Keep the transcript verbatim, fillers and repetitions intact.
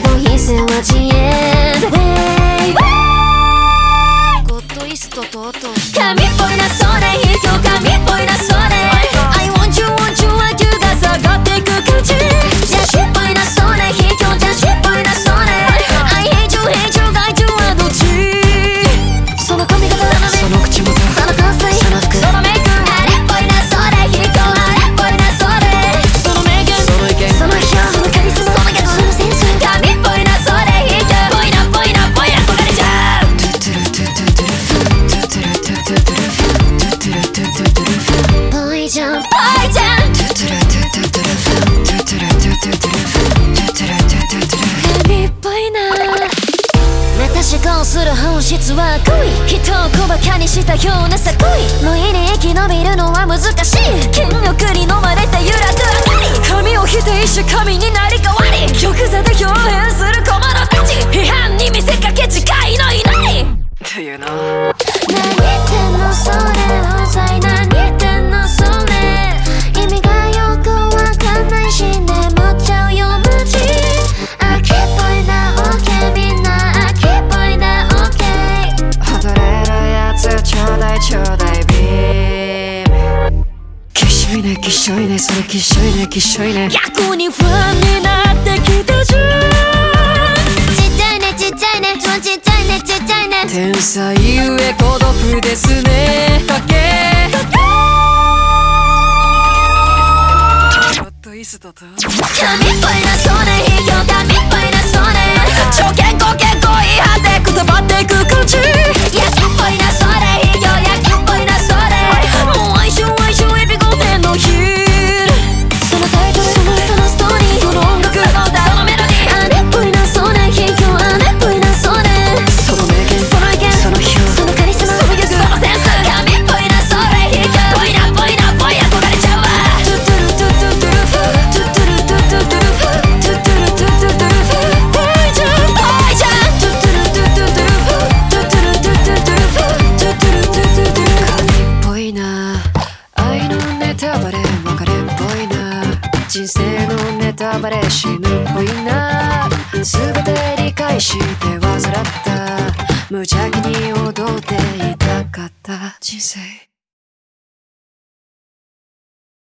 消費せは遅延ゴッドイストとうとう神っぽいなそれ卑怯神っぽいなそれ I want you want you want you が下がっていく感じ邪視っぽいなそれ卑怯邪視っぽいなそれ I hate you hate you 害虫はどっちその髪型その口元その香水その服そのメイクあれっぽいなそれ卑怯あれっぽいなそれその名言その意見その表そのカリスマそのギャグそのセンス神っぽいなそれ卑怯ぽいなぽいなぽいな焦がれちゃうぽいじゃんぽいじゃん神っぽいなまた思考する本質は恋人を小馬鹿にしたようなさ恋無意に生き延びるのは難しい権力に飲まれて揺らぐあかり神を否定し神になり変わり玉座で表現する小物たち批判に見せかけ誓いのいないっていうの何言ってんのそれうざい何言ってんのそれ意味がよくわかんないし眠っちゃうよマジ秋っぽいな OK みんな秋っぽいな OK 踊れるやつちょうだいちょうだいビームきっしょいねきっしょいねそれきっしょいねきっしょいね逆に不安になってきたじゃんちっちゃいねちっちゃいねちっちゃいねちっちゃいね天才ゆえ孤独ですねかけゴッドイストと神っぽいなそれ卑怯神っぽいなそれ超健康健康違反でくたばっていく感じ焼きっぽいなそれ卑怯焼きっぽいなそれもう哀愁哀愁エビゴテンのヒールそのタイトルそのそのストーリーその音楽その歌そのメロディーあれっぽいなそれ卑怯あれっぽいなそれその名言その意見その表そのカリスマそのギャグそのセンス神っぽいなそれ卑怯ぽいなぽいなぽい憧れちゃうわトゥトゥルトゥトゥトゥルフトゥトゥルトゥトゥトゥルフトゥトゥルトゥトゥトゥルフぽいじゃんぽいじゃんトゥトゥルトゥトゥトゥルフトゥトゥルトゥトゥトゥルフトゥトゥルトゥトゥトゥルフ神っぽいな愛のネタバレ別れっぽいな人生のネタバレ死ぬっぽいな全て理解して患った無邪気に踊っていたかった人生